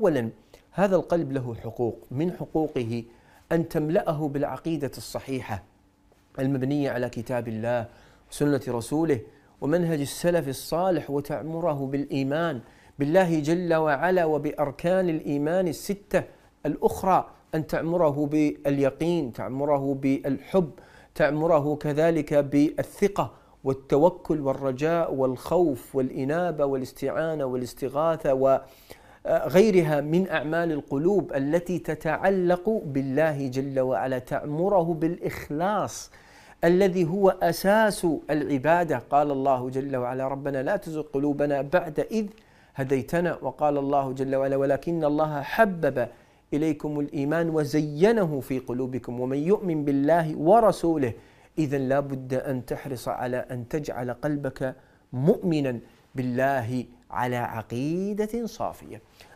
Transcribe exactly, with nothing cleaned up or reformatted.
أولا هذا القلب له حقوق، من حقوقه أن تملأه بالعقيدة الصحيحة المبنية على كتاب الله وسنة رسوله ومنهج السلف الصالح، وتعمره بالإيمان بالله جل وعلا وبأركان الإيمان الستة الأخرى، أن تعمره باليقين، تعمره بالحب، تعمره كذلك بالثقة والتوكل والرجاء والخوف والإنابة والاستعانة والاستغاثة وغيرها من أعمال القلوب التي تتعلق بالله جل وعلا، تعمره بالإخلاص الذي هو أساس العبادة. قال الله جل وعلا: ربنا لا تزغ قلوبنا بعد إذ هديتنا. وقال الله جل وعلا: ولكن الله حبب إليكم الإيمان وزينه في قلوبكم ومن يؤمن بالله ورسوله. إذن لا بد أن تحرص على أن تجعل قلبك مؤمنا بالله على عقيدة صافية.